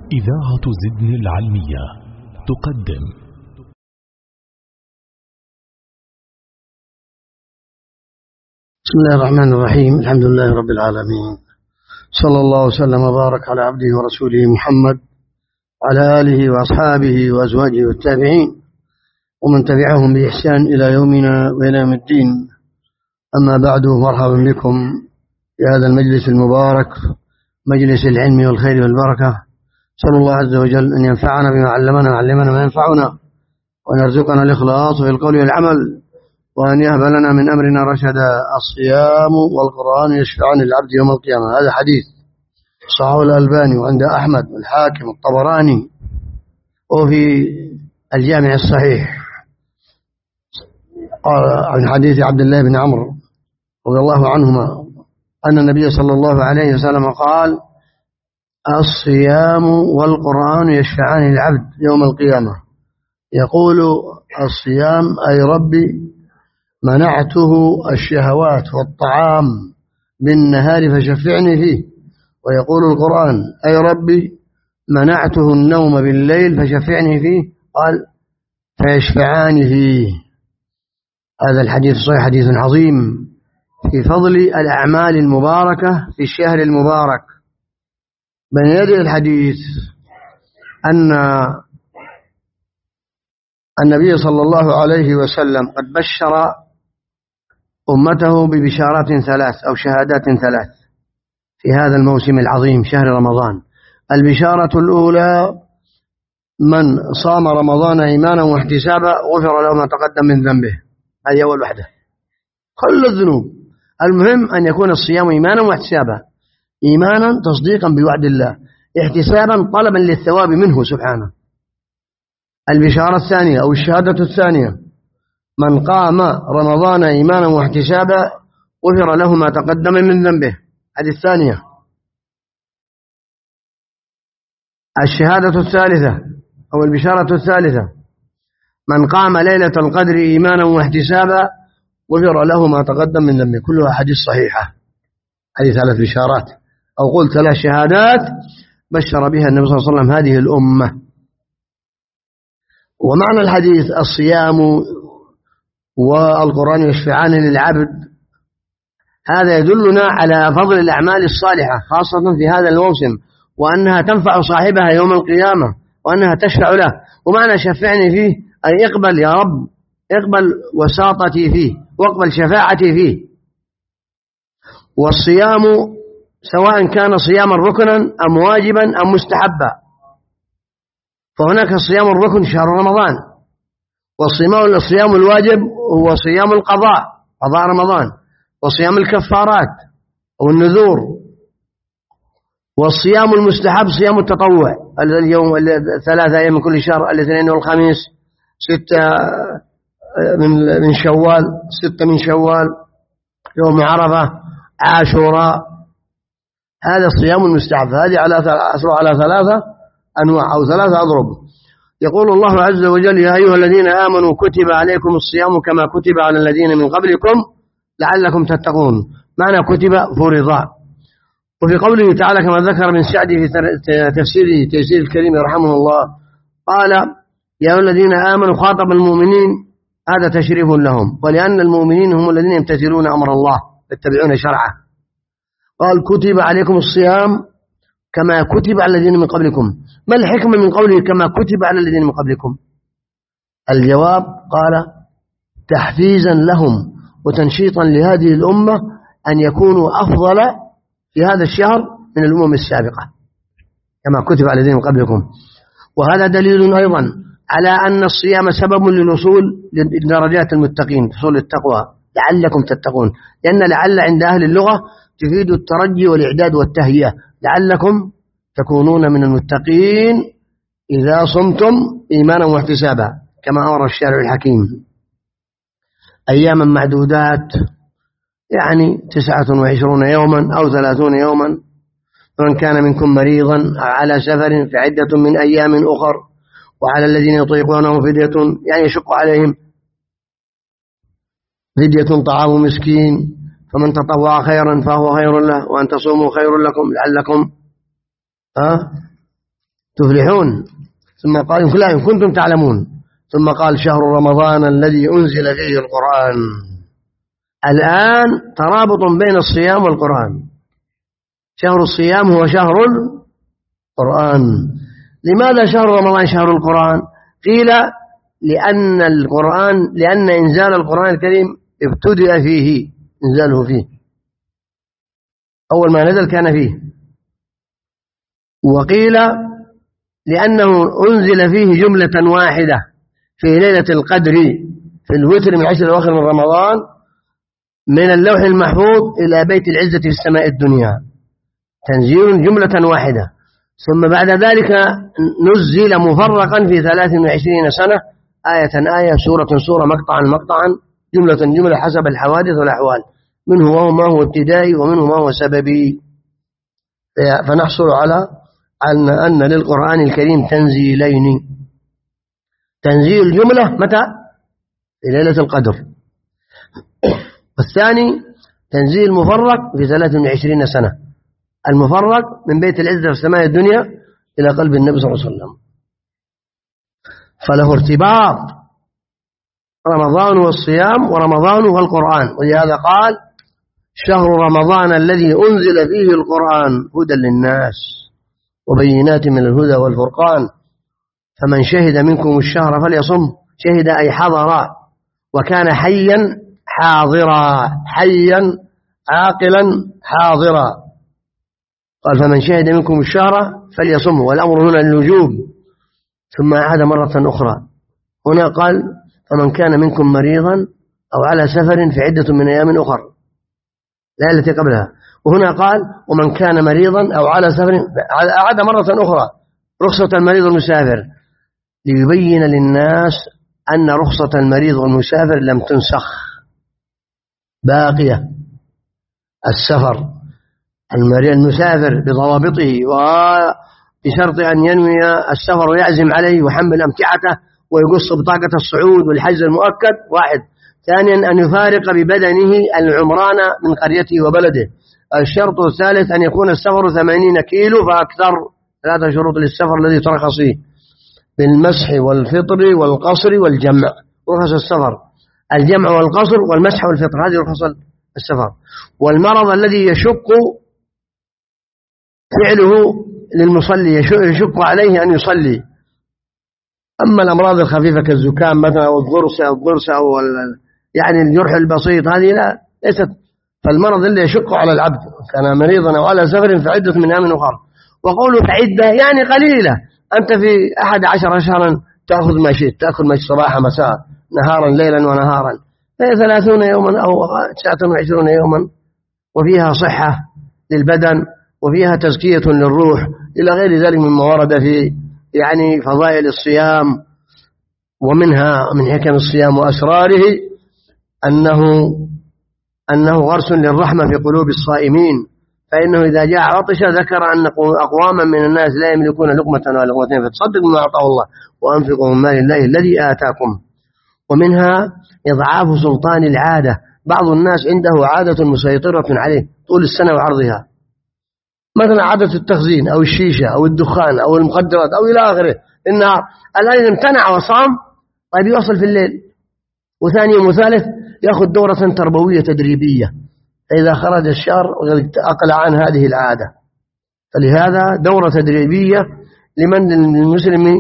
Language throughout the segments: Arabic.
إذاعة زدن العلمية تقدم. بسم الله الرحمن الرحيم. الحمد لله رب العالمين، صلى الله وسلم وبارك على عبده ورسوله محمد وعلى آله وأصحابه وأزواجه والتابعين ومن تبعهم بإحسان إلى يومنا وإلى يوم الدين. أما بعد، مرحبا بكم في هذا المجلس المبارك، مجلس العلم والخير والبركة. صلى الله عز وجل أن ينفعنا بما علمنا وعلمنا ما ينفعنا، وأن يرزقنا الإخلاص في القول والعمل، وأن يهب لنا من أمرنا رشدا. الصيام والقرآن يشفعان للعبد يوم القيامة. هذا حديث صححه الألباني وعند أحمد والحاكم الطبراني وفي الجامع الصحيح. قال عن حديث عبد الله بن عمرو رضي الله عنهما أن النبي صلى الله عليه وسلم قال: الصيام والقرآن يشفعان للعبد يوم القيامة. يقول الصيام: أي ربي منعته الشهوات والطعام بالنهار فشفعني فيه. ويقول القرآن: أي ربي منعته النوم بالليل فشفعني فيه. قال: فيشفعان فيه. هذا الحديث صحيح، حديث عظيم في فضل الأعمال المباركة في الشهر المبارك. بين يدي الحديث أن النبي صلى الله عليه وسلم قد بشر أمته ببشارات ثلاث أو شهادات ثلاث في هذا الموسم العظيم شهر رمضان. البشارة الأولى: من صام رمضان إيمانا واحتسابا غفر له ما تقدم من ذنبه. هذه أول وحدة، كل الذنوب. المهم أن يكون الصيام إيمانا واحتسابا، إيمانا تصديقا بوعد الله، احتسابا طلبا للثواب منه سبحانه. البشارة الثانية أو الشهادة الثانية: من قام رمضان إيمانا واحتسابا غفر له ما تقدم من ذنبه. هذه الثانية. الشهادة الثالثة أو البشارة الثالثة: من قام ليلة القدر إيمانا واحتسابا غفر له ما تقدم من ذنبه. كلها حديث صحيحة. هذه ثلاث بشارات أو قلت ثلاث شهادات بشر بها النبي صلى الله عليه وسلم هذه الأمة. ومعنى الحديث: الصيام والقرآن يشفعان للعبد، هذا يدلنا على فضل الأعمال الصالحة خاصة في هذا الموسم، وأنها تنفع صاحبها يوم القيامة، وأنها تشفع له. ومعنى شفعني فيه أي اقبل يا رب، اقبل وساطتي فيه، واقبل شفاعتي فيه. والصيام سواء كان صياما ركنا أم واجبا أم مستحبا، فهناك الصيام الركن شهر رمضان، والصيام الواجب هو صيام القضاء، قضاء رمضان، وصيام الكفارات أو النذور. والصيام المستحب صيام التطوع، اليوم 3 أيام من كل شهر، الاثنين والخميس، 6 من شوال، 6 من شوال، يوم عرفة، عاشوراء. هذا الصيام المستحب. هذه على 3 أنواع أو 3 أضرب. يقول الله عز وجل: يا أيها الذين آمنوا كتب عليكم الصيام كما كتب على الذين من قبلكم لعلكم تتقون. معنى كتب فرضا. وفي قوله تعالى كما ذكر من سعدي في تفسيره تيسير الكريم رحمه الله، قال: يا أيها الذين آمنوا خاطب المؤمنين، هذا تشريف لهم، ولأن المؤمنين هم الذين يمتثلون أمر الله يتبعون شرعه. قال: كتب عليكم الصيام كما كتب على الذين من قبلكم. ما الحكمة من قوله كما كتب على الذين من قبلكم؟ الجواب: قال: تحفيزا لهم وتنشيطا لهذه الأمة أن يكونوا أفضل في هذا الشهر من الأمم السابقة، كما كتب على الذين من قبلكم. وهذا دليل أيضا على أن الصيام سبب للوصول لدرجات المتقين، حصول التقوى، لعلكم تتقون. لأن لعل عند أهل اللغة تفيد الترجي والإعداد والتهيئة، لعلكم تكونون من المتقين إذا صمتم إيمانا واحتسابا، كما أمر الشارع الحكيم. أياما معدودات، يعني 29 يوما أو 30 يوما. فمن كان منكم مريضا أو على سفر فعدة من أيام أخر، وعلى الذين يطيقونه فدية، يعني يشق عليهم فدية طعام مسكين، فمن تطوع خيرا فهو خير له، وأن تصوموا خير لكم لعلكم تفلحون. ثم قال لا إن كنتم تعلمون. ثم قال شهر رمضان الذي أنزل فيه القرآن. الآن ترابط بين الصيام والقرآن. شهر الصيام هو شهر القرآن. لماذا شهر رمضان شهر القرآن؟ قيل لأن إنزال القرآن الكريم ابتدأ فيه، إنزاله فيه أول ما نزل كان فيه. وقيل لأنه أنزل فيه جملة واحدة في ليلة القدر في الوتر من 10 الأواخر من رمضان، من اللوح المحفوظ إلى بيت العزة في السماء الدنيا، تنزيل جملة واحدة. ثم بعد ذلك نزل مفرقا في 23 سنة، آية آية، سورة سورة، مقطعا مقطعا، جملة جملة، حسب الحوادث والأحوال، منه ما هو ابتدائي ومنه ما هو سببي. فنحصل على أن للقرآن الكريم تنزيلين: تنزيل جملة متى؟ في ليلة القدر، والثاني تنزيل مفرق في 23 سنة، المفرق من بيت العزة في السماء الدنيا إلى قلب النبي صلى الله عليه وسلم. فله ارتباط رمضان والصيام ورمضان والقرآن. ولهذا قال شهر رمضان الذي أنزل فيه القرآن هدى للناس وبينات من الهدى والفرقان، فمن شهد منكم الشهر فليصم. شهد أي حضر، وكان حيا حاضرا، حيا عاقلا حاضرا. قال فمن شهد منكم الشهر فليصم، والأمر هنا للوجوب. ثم عاد مرة أخرى، هنا قال فمن كان منكم مريضا أو على سفر فعدة من أيام أخر، لا التي قبلها. وهنا قال ومن كان مريضا أو على سفر، عاد مرة أخرى رخصة المريض والمسافر، ليبين للناس أن رخصة المريض والمسافر لم تنسخ، باقية. السفر المسافر بضوابطه وبشرط أن ينوي السفر ويعزم عليه ويحمل أمتعته ويقص بطاقة الصعود والحجز المؤكد، واحد. ثانيا أن يفارق ببدنه العمران من قريته وبلده. الشرط الثالث أن يكون السفر 80 كيلو فأكثر. 3 شروط للسفر الذي ترخص فيه: بالمسح والفطر والقصر والجمع. رخص السفر الجمع والقصر والمسح والفطر، هذه رخص السفر. والمرض الذي يشق فعله للمصلي، يشق عليه أن يصلي. أما الأمراض الخفيفة كالزكام مثلا أو الضرس أو يعني الجرح البسيط، هذه لا ليست. فالمرض اللي يشق على العبد كان مريضا أو على سفر فعدة من أيام أخر. وقوله فعدة يعني قليلة. أنت في 11 شهرا تأخذ ما شئت، تأخذ ما شئت صباحا مساء نهارا ليلا ونهارا، فهي 30 يوما أو 29 يوما، وفيها صحة للبدن وفيها تزكية للروح إلى غير ذلك مما ورد في يعني فضائل الصيام. ومنها من حكم الصيام وأسراره أنه غرس للرحمة في قلوب الصائمين، فإنه إذا جاء عطش ذكر أن أقواما من الناس لا يملكون لقمة ولا لقمتين فتصدقوا بما أعطاه الله وأنفقوا من مال الله الذي آتاكم. ومنها إضعاف سلطان العادة. بعض الناس عنده عادة مسيطرة عليه طول السنة وعرضها، مثلا عادة التخزين أو الشيشة أو الدخان أو المخدرات أو إلى آخره. النهار الآن امتنع وصام، طيب يوصل في الليل. وثاني يوم وثالث يأخذ دورة تربوية تدريبية، فإذا خرج الشهر أقلع عن هذه العادة. فلهذا دورة تدريبية لمن المسلم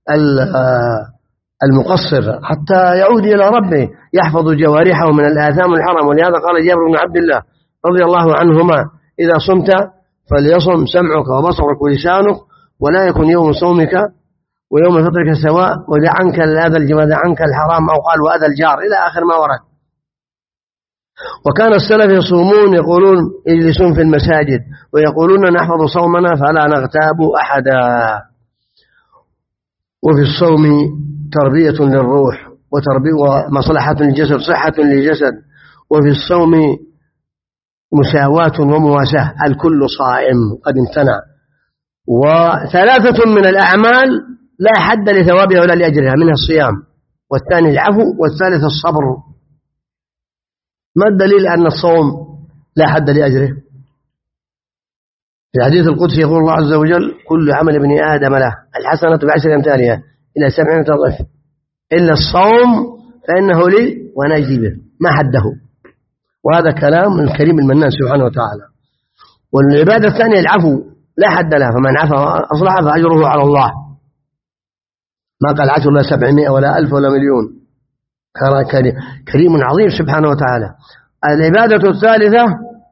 المقصر حتى يعود إلى ربه، يحفظ جوارحه من الآثام والحرام. ولهذا قال جابر بن عبد الله رضي الله عنهما إذا صمت فليصم سمعك وبصرك ولسانك، ولا يكن يوم صومك ويوم فطرك سواء، ودع عنك الحرام، أو قال وأذى الجار، إلى آخر ما ورد. وكان السلف يصومون يقولون يجلسون في المساجد ويقولون نحفظ صومنا فلا نغتاب أحدا. وفي الصوم تربية للروح ومصلحة للجسد، صحة للجسد. وفي الصوم مساواة ومواساة، الكل صائم قد امتنع. وثلاثة من الأعمال لا حد لثوابها ولا لأجرها، منها الصيام، والثاني العفو، والثالث الصبر. ما الدليل أن الصوم لا حد لأجره؟ في الحديث القدسي يقول الله عز وجل: كل عمل ابن آدم له الحسنة ب10 أمثالها إلى 700 ضعف إلا الصوم فإنه لي وأنا أجزي به، ما حده. وهذا كلام الكريم المنان سبحانه وتعالى. والعبادة الثانية العفو لا حد لها، فمن عفا أصلح فأجره على الله. ما قال عشر لا 700 ولا 1000 ولا مليون. كريم عظيم سبحانه وتعالى. العبادة الثالثة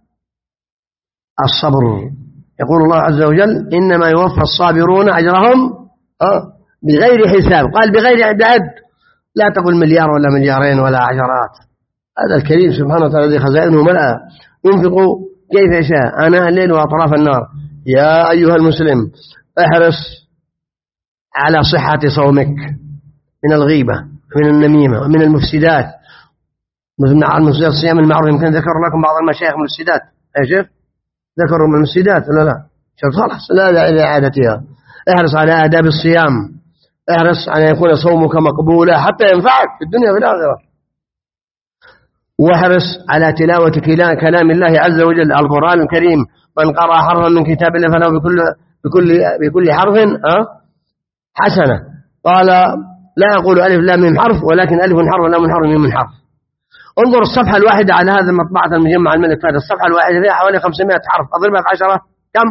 الصبر. يقول الله عز وجل: إنما يوفى الصابرون أجرهم بغير حساب. قال بغير عدد، لا تقل مليار ولا مليارين ولا عشرات. هذا الكريم سبحانه وتعالى الذي خزائنه ملأ ينفق كيف يشاء آناء الليل وأطراف النار. يا أيها المسلم احرص على صحة صومك من الغيبة، من النميمة، ومن المفسدات. من المفسدات الصيام المعروف. يمكن ذكر لكم بعض المشايخ من المفسدات. يا شيخ ذكروا من المفسدات ولا لا؟ شوف خلاص لا داعي لإعادتها. احرص على آداب الصيام، احرص على أن يكون صومك مقبولا حتى ينفعك في الدنيا وفي الآخرة. واحرص على تلاوة كلام الله عز وجل القرآن الكريم. من قرأ حرفا من كتاب الله فله بكل حرف حسنة. قال: لا أقول ألف لا من حرف، ولكن ألف حرف لا من حرف من حرف. انظر الصفحة الواحدة على هذا المطبعة المجمع الملك فهد. الصفحة الواحدة فيها حوالي 500 حرف، أضربها في 10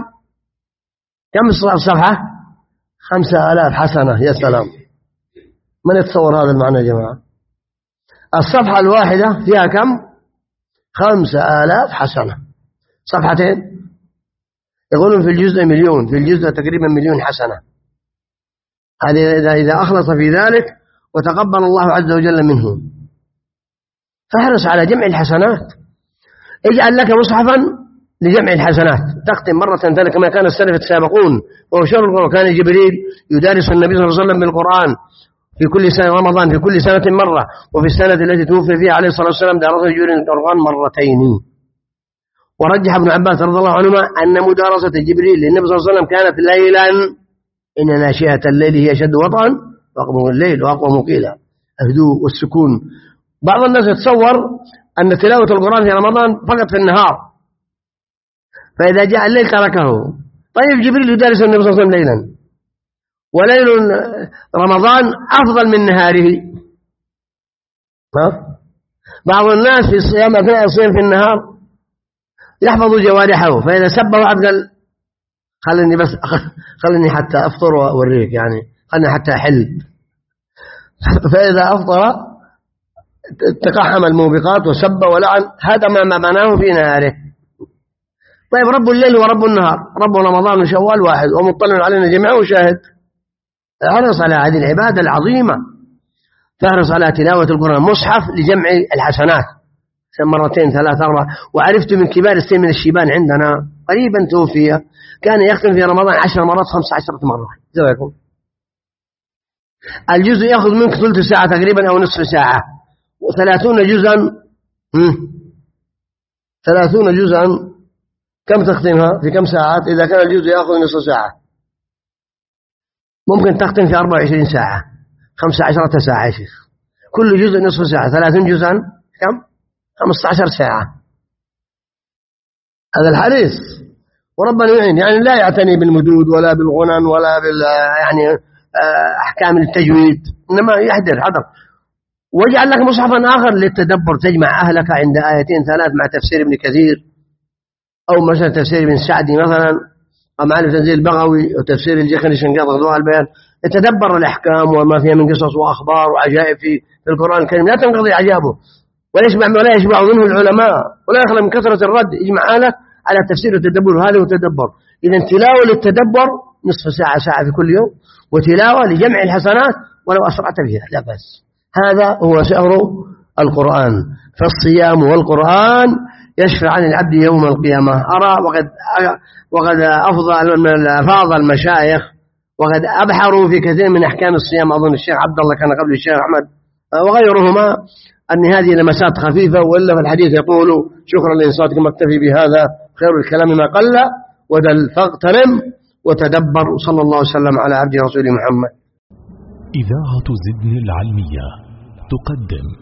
كم الصفحة؟ 5000 حسنة. يا سلام، من يتصور هذا المعنى يا جماعة؟ الصفحة الواحدة فيها كم؟ 5000 حسنة. صفحتين يقولون في الجزء مليون، في الجزء تقريبا مليون حسنة. هذه إذا أخلص في ذلك وتقبل الله عز وجل منه. فاحرص على جمع الحسنات. اجعل لك مصحفا لجمع الحسنات، تختم مرة ثانية كما كان السلف السابقون. وهو شر القرآن. كان جبريل يدارس النبي صلى الله عليه وسلم بالقرآن في كل سنة رمضان، في كل سنة مرة. وفي السنة التي توفي فيها عليه الصلاة والسلام درس جبريل القرآن مرتين. ورجح ابن عباس رضي الله عنهما أن مدارسة جبريل للنبي صلى الله عليه وسلم كانت ليلا، إن ناشئة الليل هي أشد وطئا وأقوم الليل وأقوم قيلا. الهدوء والسكون. بعض الناس يتصور أن تلاوة القرآن في رمضان فقط في النهار، فإذا جاء الليل تركه. طيب جبريل يدارس النبي صلى الله عليه وسلم ليلا، وليل رمضان أفضل من نهاره. بعض الناس في الصيام أثناء الصيام في النهار يحفظ جوارحه، فإذا سب واحد قال خليني حتى أفطر وأوريك، يعني خليني حتى أحل. فإذا أفطر تقحم الموبقات وسب ولعن، هذا ما بناه في نهاره. طيب رب الليل ورب النهار، رب رمضان وشوال واحد ومطلع علينا جميعا وشاهد. احرص على هذه العبادة العظيمة. فاحرص على تلاوة القرآن، مصحف لجمع الحسنات مرتين 3 4. وعرفت من كبار السن من الشيبان عندنا قريبا توفي، كان يختم في رمضان 10 مرات 15 مرة. زيكم الجزء يأخذ منك ثلث ساعة تقريبا أو نصف ساعة، و30 جزءا 30 جزءا كم تختمها في كم ساعات؟ إذا كان الجزء يأخذ نصف ساعة ممكن تختم في 24 ساعة، 15 ساعة يا شيخ. كل جزء نصف ساعة، 30 جزءا كم؟ 15 ساعة. هذا الحديث. وربنا يعين، يعني لا يعتني بالمدود ولا بالغنن ولا يعني أحكام التجويد، إنما يحضر حضر. واجعل لك مصحفا آخر للتدبر، تجمع أهلك عند آيتين 3 مع تفسير ابن كثير، أو مثلا تفسير ابن سعدي مثلا، أو معرفة تنزيل البغوي، وتفسير الجيخني شنقاط غضوء البيان. يتدبر الأحكام وما فيها من قصص وأخبار وعجائب في القرآن الكريم، لا تنقضي عجابه ولا يشبع منه العلماء ولا يخلى من كثرة الرد. اجمع أهلك على تفسير التدبر، هذا وتدبر. إذا تلاوة للتدبر نصف ساعة ساعة في كل يوم، وتلاوة لجمع الحسنات ولو أسرعت فيها لا بأس. هذا هو سحر القرآن. فالصيام والقرآن يشفع عن العبد يوم القيامة. أرى وقد أفاض المشايخ وقد أبحروا في كثير من أحكام الصيام. أظن الشيخ عبد الله كان قبل الشيخ أحمد وغيرهما أن هذه لمسات خفيفة، وإلا في الحديث يقول: شكرا لإنصاتكم، اكتفي بهذا، خير الكلام ما قل ودل، فاغتنم وتدبر. صلى الله وسلم على عبد رسول محمد. إذاعة زدن العلمية تقدم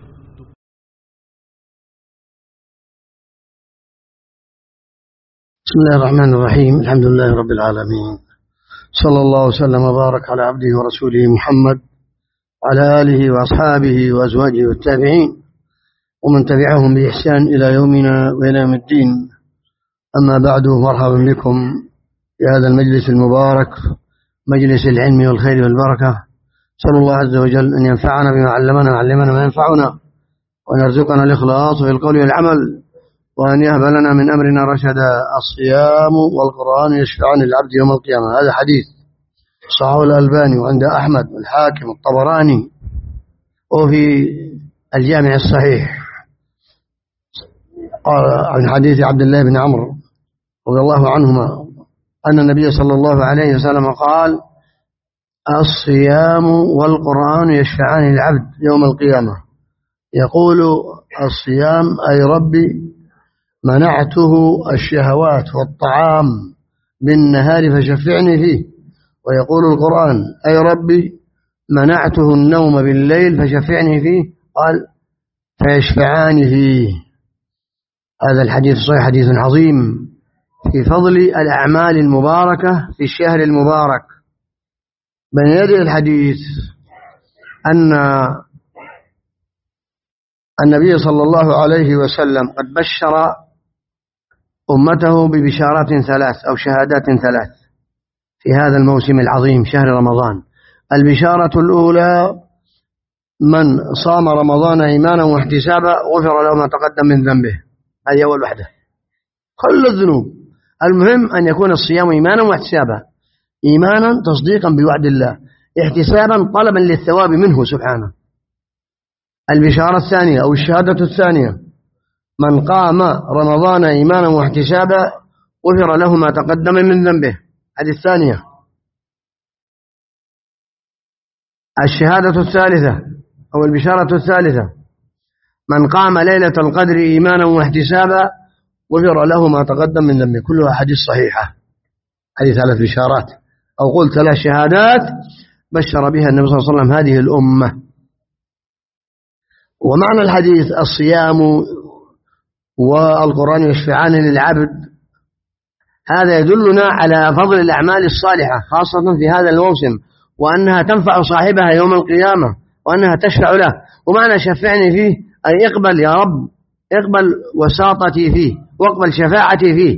بسم الله الرحمن الرحيم. الحمد لله رب العالمين، صلى الله وسلم وبارك على عبده ورسوله محمد وعلى آله وأصحابه وأزواجه والتابعين ومن تبعهم بإحسان إلى يومنا وإلى يوم الدين. أما بعد، مرحبا بكم في هذا المجلس المبارك، مجلس العلم والخير والبركة. نسأل الله عز وجل أن ينفعنا بما علمنا وعلمنا ما ينفعنا، وأن يرزقنا الإخلاص في القول والعمل، وأن يهب لنا من أمرنا رشدا. الصيام والقرآن يشفعان للعبد يوم القيامة. هذا حديث صححه الألباني وعند أحمد والحاكم والطبراني وفي الجامع الصحيح. قال عن حديث عبد الله بن عمرو رضي الله عنهما أن النبي صلى الله عليه وسلم قال: الصيام والقرآن يشفعان للعبد يوم القيامة. يقول الصيام: أي ربي منعته الشهوات والطعام بالنهار فشفعني فيه. ويقول القرآن: أي ربي منعته النوم بالليل فشفعني فيه. قال: فيشفعان فيه. هذا الحديث صحيح، حديث عظيم في فضل الأعمال المباركة في الشهر المبارك. بين يدي الحديث أن النبي صلى الله عليه وسلم قد بشر أمته ببشارات ثلاث أو شهادات ثلاث في هذا الموسم العظيم شهر رمضان. البشارة الأولى: من صام رمضان إيمانا واحتسابا غفر له ما تقدم من ذنبه. هذه أول وحدة، كل الذنوب. المهم أن يكون الصيام إيمانا واحتسابا، إيمانا تصديقا بوعد الله، احتسابا طلبا للثواب منه سبحانه. البشارة الثانية أو الشهادة الثانية: من قام رمضان إيمانا واحتسابا غفر له ما تقدم من ذنبه. هذه الثانية. الشهادة الثالثة أو البشارة الثالثة: من قام ليلة القدر إيمانا واحتسابا غفر له ما تقدم من ذنبه. كلها حديث صحيحة. هذه ثلاث بشارات أو قلت ثلاث شهادات بشر بها النبي صلى الله عليه وسلم هذه الأمة. ومعنى الحديث: الصيام والقرآن يشفعان للعبد، هذا يدلنا على فضل الأعمال الصالحة خاصة في هذا الموسم، وأنها تنفع صاحبها يوم القيامة، وأنها تشفع له. ومعنى شفعني فيه أي اقبل يا رب، اقبل وساطتي فيه واقبل شفاعتي فيه.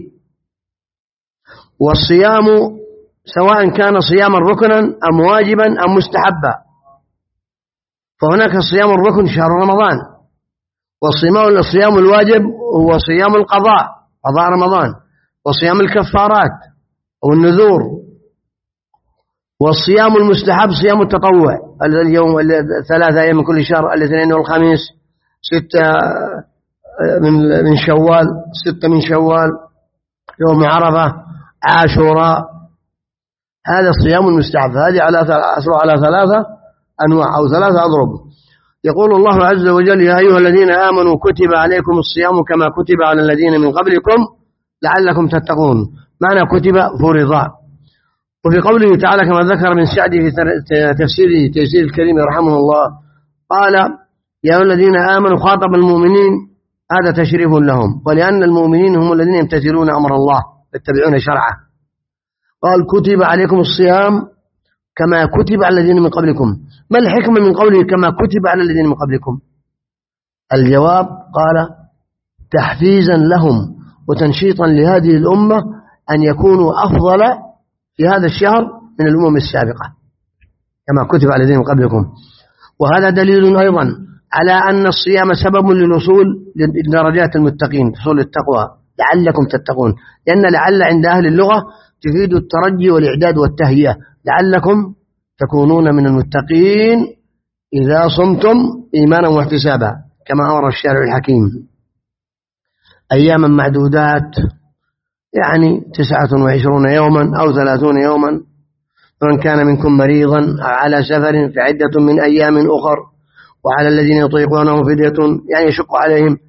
والصيام سواء كان صياما ركنا أم واجبا أم مستحبا، فهناك الصيام الركن شهر رمضان، والصيام الواجب هو صيام القضاء، قضاء رمضان، وصيام الكفارات أو النذور. والصيام المستحب صيام التطوع، اليوم 3 أيام من كل شهر، الاثنين والخميس، 6 من شوال، 6 من شوال، يوم عرفة، عاشوراء. هذا الصيام المستحب. هذه على 3 أنواع أو 3 أضرب. يقول الله عز وجل: يا أيها الذين آمنوا كتب عليكم الصيام كما كتب على الذين من قبلكم لعلكم تتقون. معنى كتب فرضا. وفي قوله تعالى كما ذكر من سعدي في تفسيره تيسير الكريم رحمه الله، قال: يا أيها الذين آمنوا خاطب المؤمنين، هذا تشريف لهم، ولأن المؤمنين هم الذين يمتثلون أمر الله يتبعون شرعه. قال: كتب عليكم الصيام كما كتب على الذين من قبلكم. ما الحكمة من قوله كما كتب على الذين من قبلكم؟ الجواب: قال: تحفيزا لهم وتنشيطا لهذه الأمة أن يكونوا أفضل في هذا الشهر من الأمم السابقة كما كتب على الذين من قبلكم. وهذا دليل أيضا على أن الصيام سبب للوصول لدرجات المتقين، حصول التقوى، لعلكم تتقون. لأن لعل عند أهل اللغة تفيد الترجي والإعداد والتهيئة، لعلكم تكونون من المتقين إذا صمتم إيمانا واحتسابا كما أمر الشارع الحكيم. أياما معدودات، يعني 29 يوما أو 30 يوما. فمن كان منكم مريضا أو على سفر فعدة من أيام أخر، وعلى الذين يطيقونه فدية، يعني يشق عليهم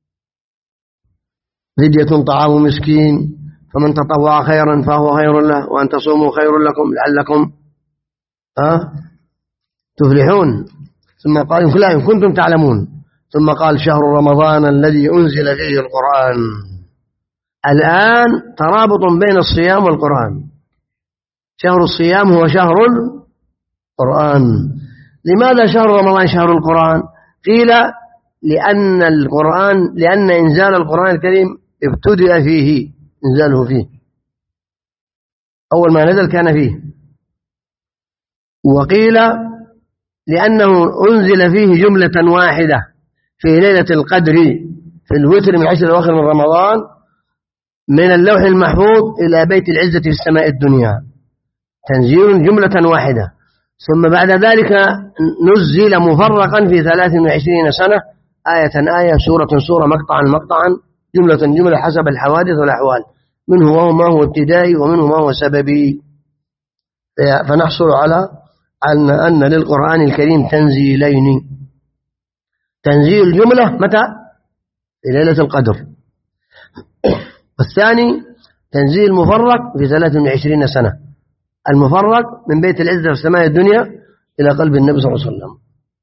فدية طعام مسكين، فمن تطوع خيرا فهو خير له، وأن تصوموا خير لكم لعلكم تفلحون. ثم قال: لا إن كنتم تعلمون. ثم قال: شهر رمضان الذي أنزل فيه القرآن. الآن ترابط بين الصيام والقرآن. شهر الصيام هو شهر القرآن. لماذا شهر رمضان شهر القرآن؟ قيل لأن إنزال القرآن الكريم ابتدأ فيه، إنزاله فيه أول ما نزل كان فيه. وقيل لأنه أنزل فيه جملة واحدة في ليلة القدر في الوتر من 10 الأواخر من رمضان، من اللوح المحفوظ إلى بيت العزة في السماء الدنيا، تنزيل جملة واحدة. ثم بعد ذلك نزل مفرقا في 23 سنة، آية آية، سورة سورة، مقطعا مقطعا، جملة جملة، حسب الحوادث والأحوال، منه ما هو ابتدائي ومنه ما هو سببي. فنحصل على أن للقرآن الكريم تنزيلين: تنزيل جملة متى؟ في ليلة القدر، والثاني تنزيل مفرق في 23 سنة، المفرق من بيت العزة في السماء الدنيا إلى قلب النبي صلى الله عليه وسلم.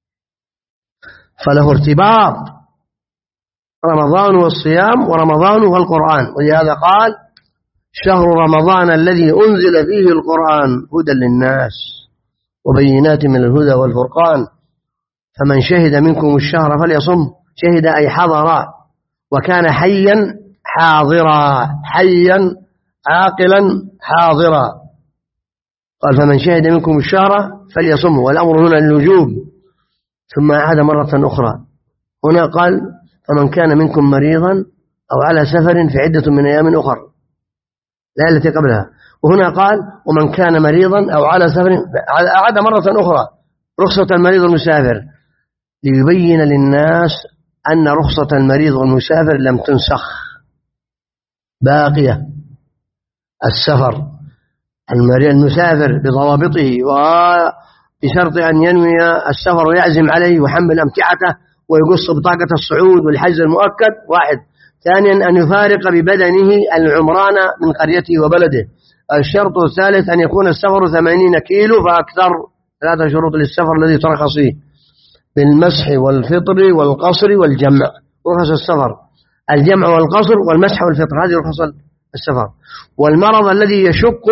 فله ارتباط رمضان والصيام ورمضان والقرآن. ولهذا قال: شهر رمضان الذي أنزل فيه القرآن هدى للناس وبينات من الهدى والفرقان، فمن شهد منكم الشهر فليصم. شهد أي حضر، وكان حيا حاضرا، حيا عاقلا حاضرا. قال: فمن شهد منكم الشهر فليصم، والأمر هنا الوجوب. ثم أعاد مرة أخرى، هنا قال: فمن كان منكم مريضا أو على سفر فعدة من أيام أخر، لا التي قبلها. وهنا قال: ومن كان مريضا أو على سفر، أعاد مرة أخرى رخصة المريض والمسافر، ليبين للناس أن رخصة المريض والمسافر لم تنسخ، باقية. السفر، المسافر بضوابطه وبشرط أن ينوي السفر ويعزم عليه ويحمل أمتعته ويقص بطاقة الصعود والحجز المؤكد، واحد. ثانيا أن يفارق ببدنه العمران من قريته وبلده. الشرط الثالث أن يكون السفر 80 كيلو فأكثر. 3 شروط للسفر الذي ترخص فيه: بالمسح والفطر والقصر والجمع. رخص السفر الجمع والقصر والمسح والفطر، هذه رخص السفر. والمرض الذي يشق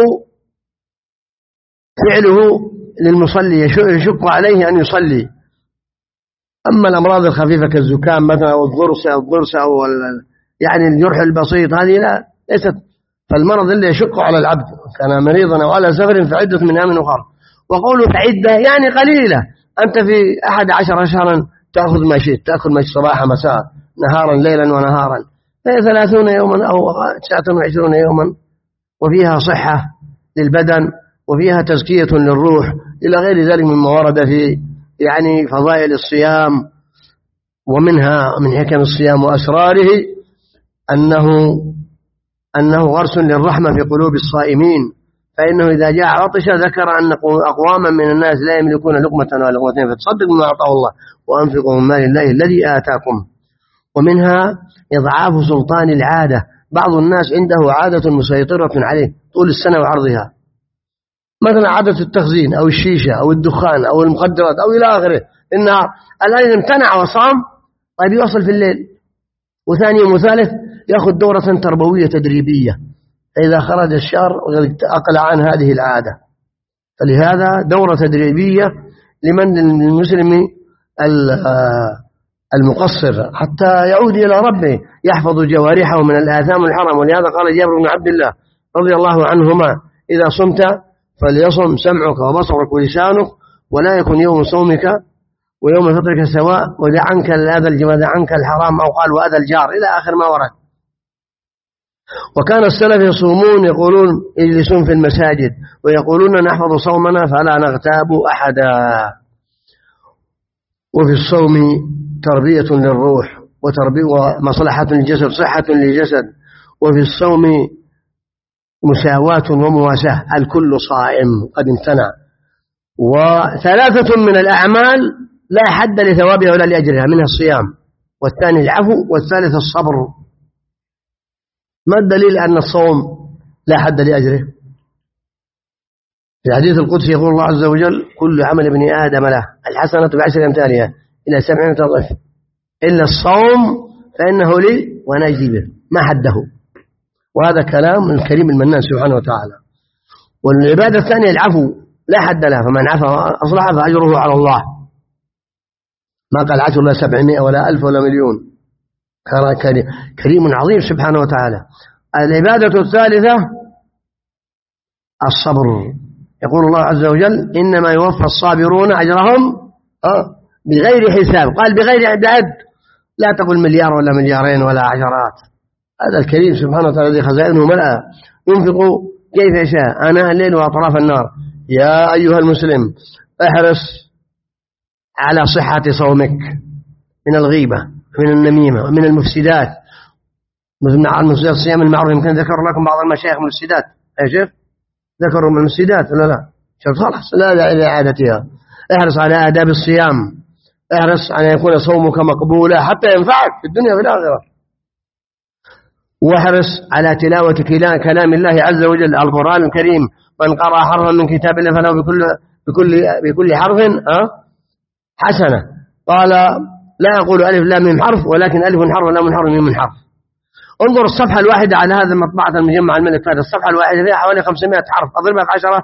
فعله للمصلي، يشق عليه أن يصلي. أما الأمراض الخفيفة كالزكام مثلا أو الضرس أو يعني الجرح البسيط، هذه لا ليست. فالمرض اللي يشق على العبد كان مريضا أو على سفر فعدة من أيام أخر. وقوله فعدة يعني قليلة. أنت في 11 شهرا تأخذ ما شئت، تأخذ ما صباحا مساء نهارا ليلا ونهارا، فهي 30 يوما أو 29 يوما، وفيها صحة للبدن وفيها تزكية للروح إلى غير ذلك مما ورد في يعني فضائل الصيام. ومنها من حكم الصيام وأسراره أنه غرس للرحمة في قلوب الصائمين، فإنه إذا جاء عطش ذكر أن أقواما من الناس لا يملكون لقمة ولا لقمتين فتصدقوا ما أعطاه الله وأنفقوا من مال الله الذي آتاكم. ومنها إضعاف سلطان العادة. بعض الناس عنده عادة مسيطرة عليه طول السنة وعرضها، مثلا عادة التخزين أو الشيشة أو الدخان أو المخدرات أو إلى آخره. النهار الآن امتنع وصام، طيب يوصل في الليل. وثاني وثالث يأخذ دورة تربوية تدريبية، فإذا خرج الشهر أقلع عن هذه العادة. فلهذا دورة تدريبية لمن المسلم المقصر حتى يعود إلى ربه، يحفظ جوارحه من الآثام والحرام. ولهذا قال جابر بن عبد الله رضي الله عنهما: إذا صمت فليصم سمعك وبصرك ولسانك، ولا يكن يوم صومك ويوم فطرك سواء، ودع عنك الأذى ودع عنك الحرام، أو قال وأذى الجار، إلى آخر ما ورد. وكان السلف يصومون يقولون يجلسون في المساجد ويقولون نحفظ صومنا فلا نغتاب أحدا. وفي الصوم تربية للروح ومصلحة للجسد، صحة للجسد. وفي الصوم مساواة ومواساة، الكل صائم قد امتنع. وثلاثة من الأعمال لا حد لثوابها ولا لأجرها، منها الصيام، والثاني العفو، والثالث الصبر. ما الدليل أن الصوم لا حد لأجره؟ في الحديث القدسي يقول الله عز وجل: كل عمل ابن آدم له الحسنة ب10 أمثالها إلى 700 ضعف إلا الصوم فإنه لي وأنا أجزي به، ما حده. وهذا كلام الكريم المنان سبحانه وتعالى. والعبادة الثانية العفو لا حد لها، فمن عفا أصلح فأجره على الله. ما قال عشر لا 700 ولا 1000 ولا مليون. كريم عظيم سبحانه وتعالى. العبادة الثالثة الصبر. يقول الله عز وجل إنما يوفى الصابرون أجرهم بغير حساب. قال بغير عدد، لا تقول مليار ولا مليارين ولا عشرات. هذا الكريم سبحانه وتعالى الذي خزائنه ملأ ينفق كيف يشاء آناء الليل وأطراف النار. يا أيها المسلم احرص على صحة صومك من الغيبة من النميمة ومن المفسدات. من المفسدات الصيام المعروف. يمكن ذكر لكم بعض المشايخ من المفسدات. يا شيخ ذكروا من المفسدات ولا لا؟ شوف خلاص لا داعي لإعادتها. احرص على آداب الصيام، احرص على أن يكون صومك مقبولا حتى ينفعك في الدنيا وفي الآخرة. واحرص على تلاوة كلام الله عز وجل القرآن الكريم. من قرأ حرفا من كتاب الله فله بكل حرف حسنة. قال لا أقول ألف لا من حرف، ولكن ألف حرف لا من حرف من حرف. انظر الصفحة الواحدة على هذا المطبعة المجمع الملك فهد. الصفحة الواحدة فيها حوالي 500 حرف، أضربها في 10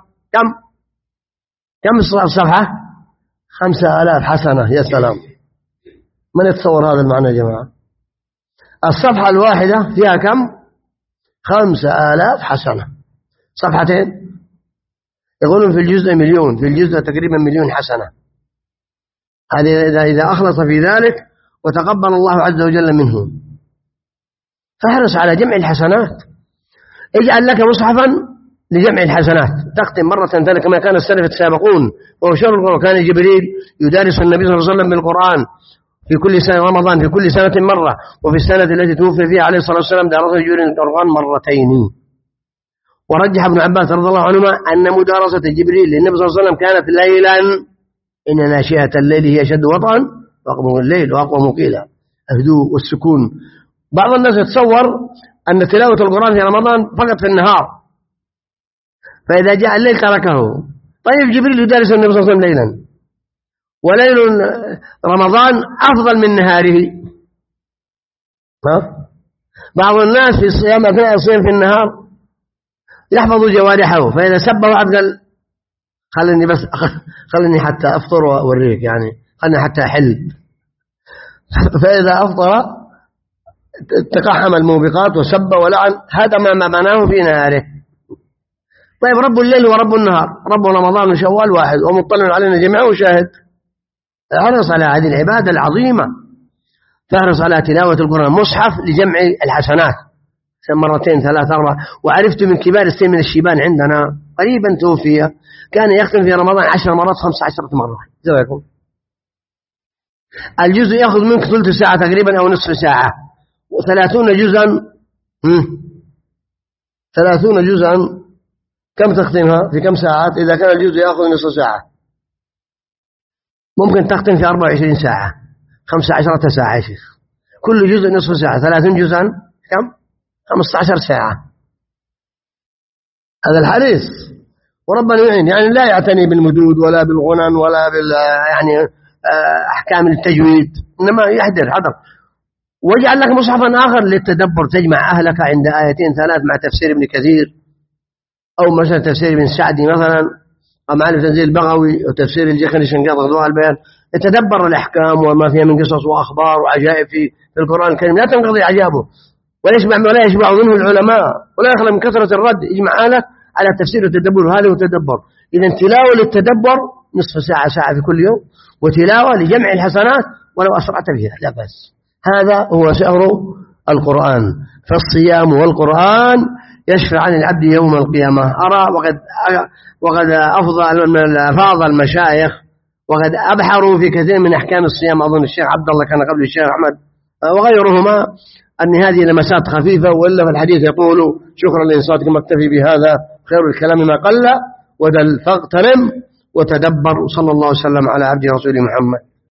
كم الصفحة؟ 5000 حسنة. يا سلام، من يتصور هذا المعنى يا جماعة؟ الصفحة الواحدة فيها كم؟ 5000 حسنة. صفحتين يقولون في الجزء مليون، في الجزء تقريبا مليون حسنة. هذه إذا أخلص في ذلك وتقبل الله عز وجل منه. فاحرص على جمع الحسنات. اجعل لك مصحفا لجمع الحسنات، تختم مرة ثانية كما كان السلف السابقون. وهو شر القرآن. كان جبريل يدارس النبي صلى الله عليه وسلم بالقرآن في كل سنة رمضان، في كل سنة مرة. وفي السنة التي توفي فيها عليه الصلاة والسلام درس جبريل القرآن مرتين. ورجح ابن عباس رضي الله عنهما أن مدارسة جبريل للنبي صلى الله عليه وسلم كانت ليلا، إن ناشئة الليل هي أشد وطئا وأقوم الليل وأقوم قيلا. الهدوء والسكون. بعض الناس يتصور أن تلاوة القرآن في رمضان فقط في النهار، فإذا جاء الليل تركه. طيب جبريل يدارس النبي صلى الله عليه وسلم ليلا، وليل رمضان أفضل من نهاره. بعض الناس في الصيام أثناء الصيام في النهار يحفظ جوارحه، فإذا سب واحد قال خليني حتى أفطر وأوريك، يعني خليني حتى أحل. فإذا أفطر تقحم الموبقات وسب ولعن، هذا ما بناه في نهاره. طيب رب الليل ورب النهار، رب رمضان وشوال واحد ومطلع علينا جميعا وشاهد. احرص على هذه العبادة العظيمة. فاحرص على تلاوة القرآن، مصحف لجمع الحسنات مرتين 3 4. وعرفت من كبار السن من الشيبان عندنا قريبا توفي، كان يختم في رمضان 10 مرات 15 مرة. جزاكم. الجزء يأخذ منك ثلث ساعة تقريبا أو نصف ساعة، و30 جزءا 30 جزءا كم تختمها في كم ساعات؟ إذا كان الجزء يأخذ نصف ساعة ممكن تختم في 24 ساعة 15 ساعة يا شيخ. كل جزء نصف ساعة، 30 جزءا كم؟ 15 ساعة. هذا الحديث. وربنا يعين، يعني لا يعتني بالمدود ولا بالغنن ولا يعني أحكام التجويد، إنما يحضر حضر. واجعل لك مصحفا آخر للتدبر، تجمع أهلك عند آيتين 3 مع تفسير ابن كثير، أو مثلا تفسير ابن سعدي مثلا، أو معرفة تنزيل البغوي، أو تفسير الجيخني شنقاط غضوها البيان. يتدبر الأحكام وما فيها من قصص وأخبار وعجائب في القرآن الكريم، لا تنقضي أعجابه ولا يشبع منه العلماء ولا يخلى من كثرة الرد. اجمع أهلك على تفسير والتدبر، هذا وتدبر. إذا تلاوة للتدبر نصف ساعة ساعة في كل يوم، وتلاوة لجمع الحسنات ولو أسرعت فيها لا بأس. هذا هو سحر القرآن. فالصيام والقرآن يشفع عن العبد يوم القيامة. أرى وقد أفاض المشايخ وقد أبحروا في كثير من أحكام الصيام. أظن الشيخ عبد الله كان قبل الشيخ أحمد وغيرهما، أن هذه لمسات خفيفة، وإلا في الحديث يقول شكرا لإنصاتكم، اكتفي بهذا، خير الكلام ما قل ودل، فاغتنم وتدبر. صلى الله وسلم على عبده ورسوله محمد.